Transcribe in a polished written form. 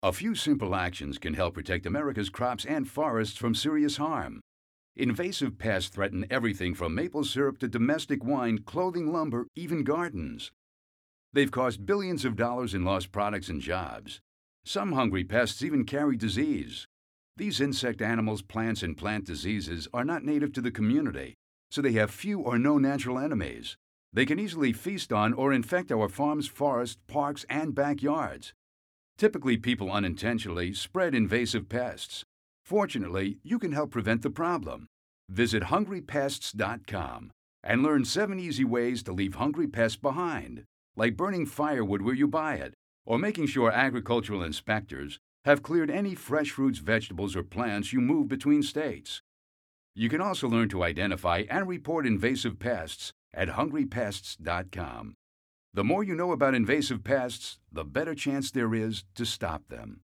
A few simple actions can help protect America's crops and forests from serious harm. Invasive pests threaten everything from maple syrup to domestic wine, clothing, lumber, even gardens. They've cost billions of dollars in lost products and jobs. Some hungry pests even carry disease. These insect animals, plants, and plant diseases are not native to the community, so they have few or no natural enemies. They can easily feast on or infect our farms, forests, parks, and backyards. Typically, people unintentionally spread invasive pests. Fortunately, you can help prevent the problem. Visit hungrypests.com and learn 7 easy ways to leave hungry pests behind, like burning firewood where you buy it, or making sure agricultural inspectors have cleared any fresh fruits, vegetables, or plants you move between states. You can also learn to identify and report invasive pests at hungrypests.com. The more you know about invasive pests, the better chance there is to stop them.